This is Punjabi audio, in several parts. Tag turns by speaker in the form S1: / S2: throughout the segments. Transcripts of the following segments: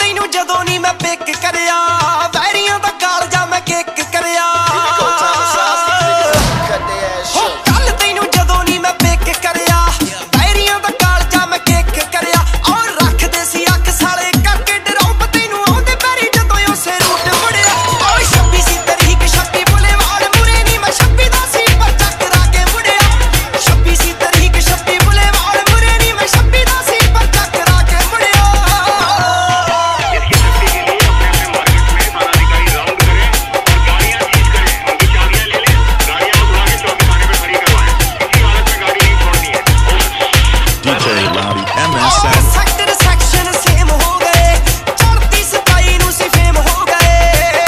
S1: ਤੈਨੂੰ ਜਦੋਂ ਨੀ ਮੈਂ ਪਿਕ ਕਰਿਆ ਵੈਰੀਆਂ ਦਾ ਕਾਲਜਾ ਮੈਂ ਕਿੱਕ ਕਰਿਆ ਕੱਲ ਤੈਨੂੰ ਜਦੋਂ ਨੀ ਮੈਂ ਪਿਕ ਕਰਿਆ ਵੈਰੀਆਂ ਦਾ ਕਾਲਜਾ ਮੈਂ ਕਿੱਕ ਕਰਿਆ ਔਰ ਰੱਖਦੇ ਸੀ ਅੱਖ ਸਾਲੇ ਕਰਕੇ ਡਰਾਉ ਤੈਨੂੰ ਆਉਂਦੇ ਪੈਰੀ ਜਦੋਂ ਉਸੇ ਰੂਟ ਮੁੜਿਆ ਓਏ 26 ਸੀ ਤਰੀਕ 26 ਬੁਲੇਵਾਰ ਮੁਰੇ ਨੀ ਮੈਂ 26 ਦਾ ਸੀ ਪਰ ਚੱਕਰਾ ਕੇ ਮੁੜਿਆ 26 ਸੀ ਤਰੀਕ 26 ਬੁਲੇਵਾਰ ਮੁਰੇ ਨੀ ਮੈਂ 26 ਦਾ ਸੀ ਪਰ ਚੱਕਰਾ ਕੇ ਮੁੜਿਆ ਸੈਕਟਰ ਸੈਕਸ਼ਨ ਸੇਮ ਹੋ ਗਏ ਚੜ੍ਹਦੀ ਸਪਾਈ ਨੂੰ ਸੀ ਫੇਮ ਹੋ ਗਏ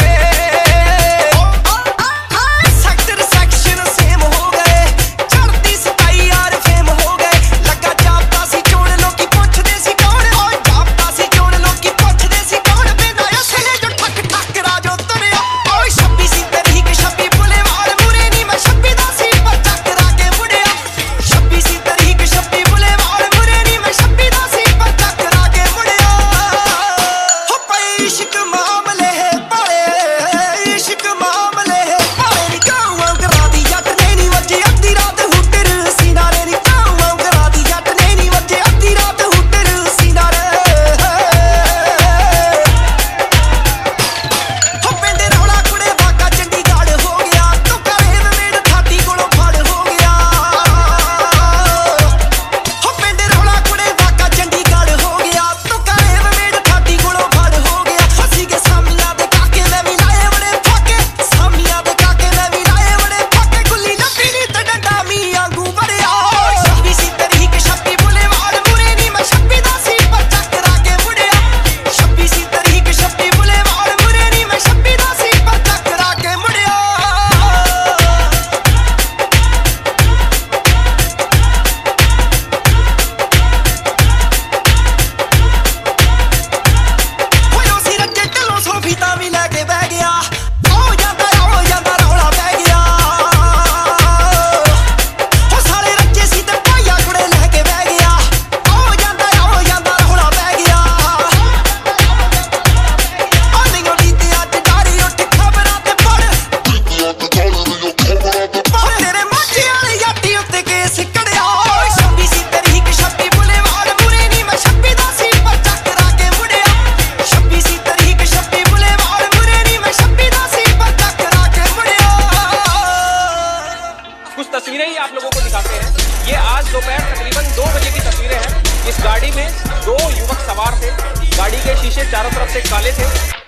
S1: ਸੈਕਟਰ ਸੈਕਸ਼ਨ ਸੇਮ ਹੋ ਗਏ ਚੜ੍ਹਦੀ ਸਪਾਈ ਯਾਰ ਫੇਮ ਹੋ ਗਏ ਲੱਗਾ ਜਾਪਦਾ ਸੀ ਚੋਣ ਲੋਕੀ ਪੁੱਛਦੇ ਸੀ ਕੌਣ ਓਏ ਜਾਪਦਾ ਸੀ ਚੋਣ ਲੋਕੀ ਪੁੱਛਦੇ ਸੀ ਕੌਣ ਬਿੰਦਾ ਅਸਲੇ ਜੋ ਠੱਕ ਠੱਕ ਰਾਜੋ ਤੁਰਿਆ ਓਏ 26 ਸੀ ਤਰੀਕ 26 ਬੁਲੇਵਾਰ ਮੁਰੇ ਨੀ ਮੈਂ 26 ਦਾ ਸੀ ਪਰ ਚੱਕਰਾ ਕੇ ਮੁੜਿਆ 26 ਸੀ ਤਰੀਕ 26 ਬੁਲੇਵਾਰ ਮੁਰੇ ਨੀ ਮੈਂ 26 ਦਾ ਸੀ ਪਰ ਚੱਕਰਾ ਕੇ ਮੁੜਿਆ ਹੋ ਪਈ ਇਸ਼ਕ ਮਾਮਲੇ ਭਾਲੇ ਇਸ਼ਕ ਮਾਮਲੇ ਭਾਲੇ ਨੀ ਕਾਵਾਂ ਕਰਾ ਦੀ ਜੱਟ ਨੇ ਨੀ ਵੱਜੇ ਅੱਧੀ ਰਾਤ ਹੁੱਟਰ ਸੀਨਾਰੇ ਨੀ ਕਾਵਾਂ ਕਰਾ ਦੀ ਜੱਟ ਨੇ ਨੀ ਵੱਜੇ ਅੱਧੀ ਰਾਤ ਹੁੱਟਰ ਸੀਨਾਰੇ ਹੋ ਪਿੰਡ ਰੌਲਾ ਕੁੜੇ ਵਾਕਾ ਚੰਡੀਗੜ੍ਹ ਹੋ ਗਿਆ ਤੂੰ ਕਰੇ ਮੇੜ ਥਾਤੀ ਕੋਲੋਂ ਫੜ ਹੋ ਗਿਆ ਹੋ ਪਿੰਡ ਰੌਲਾ ਕੁੜੇ ਵਾਕਾ ਚੰਡੀਗੜ੍ਹ ਹੋ ਗਿਆ ਤੂੰ ਕਰੇ ਮੇੜ ਥਾਤੀ ਕੋਲੋਂ ਫੜ ਹੋ ਗਿਆ ਅਸੀਂ ਕੇ ਸਾਮੀਆਂ ਦੇ ਕਾਕੇ ਮੈਂ ਵੀ ਲਾਏ ਬੜੇ ਫਾਕੇ ਸਾਮੀਆਂ ਦੇ ਕਾਕੇ ਮੈਂ ਵੀ ਲਾਏ ਬੜੇ ਫਾਕੇ ਗੁੱਲੀ ਲੱਭੀ ਨੀ ਤੇ ਡੰਡਾ ਮੀ ਆਂਗੂ ਵੜਿਆ 26 ਸੀ ਤਰੀਕ 26 ਬੁਲੇਵਾਰ ਮੁਰੇ ਨੀ ਮੈਂ 26 ਦਾ ਸੀ ਪਰ ਚੱਕਰਾ ਕੇ ਮੁੜਿਆ 26 ਸੀ ਤਰੀਕ 26 ਬੁਲੇਵਾਰ ਮੁਰੇ ਨੀ ਮੈਂ 26 ਦਾ ਸੀ ਪਰ ਚੱਕਰਾ ਕੇ ਮੁੜਿਆ ਹੋਇਓ ਸੀ ਰੱਜੇ ਢਿੱਲੋਂ ਸੋਫੀ ਤਾਂ ਵੀ ਲੈ ਕੇ ਬਹਿ ਗਿਆ ਹੋ ਜਾਂਦਾ ਰੌਲਾ ਪੈ ਗਿਆ ਹੋ ਸਾਲੇ ਰੱਜੇ ਸੀ ਤੇ ਭਾਈਆ ਕੁੜੇ ਲੈ ਕੇ ਬਹਿ ਗਿਆ ਹੋ ਜਾਂਦਾ ਰੌਲਾ ਪੈ ਗਿਆ ਆ ਨਹੀਂ ਉਡੀ ਤੇ ਅੱਜ ਡਾਰੀ ਉੱਠ ਖਬਰਾਂ ਤੇ ਪੜ ਤੇਰੇ ਮਾਝੇ ਵਾਲੇ ਯਾਟੀ ਉੱਤੇ ਕੇਸ ਕੜਿਆ 26 ਸੀ ਤਰੀਕ 26 ਬੁਲੇਵਾਰ ਮੁਰੇ ਨੀ ਮੈਂ 26 ਦਾ ਸੀ ਪਰ ਚੱਕਰਾ ਕੇ ਮੁੜਿਆ 26 ਸੀ ਤਰੀਕ 26 ਬੁਲੇਵਾਰ ਮੁਰੇ ਨੀ ਮੈਂ 26 ਦਾ ਸੀ ਪਰ ਚੱਕਰਾ ਕੇ मुड़िया
S2: कुछ तस्वीरें ही आप लोगों को दिखाते हैं। ये आज दोपहर तकरीबन 2 बजे की तस्वीरें हैं। इस गाड़ी में 2 युवक सवार थे। गाड़ी के शीशे चारों तरफ से काले थे।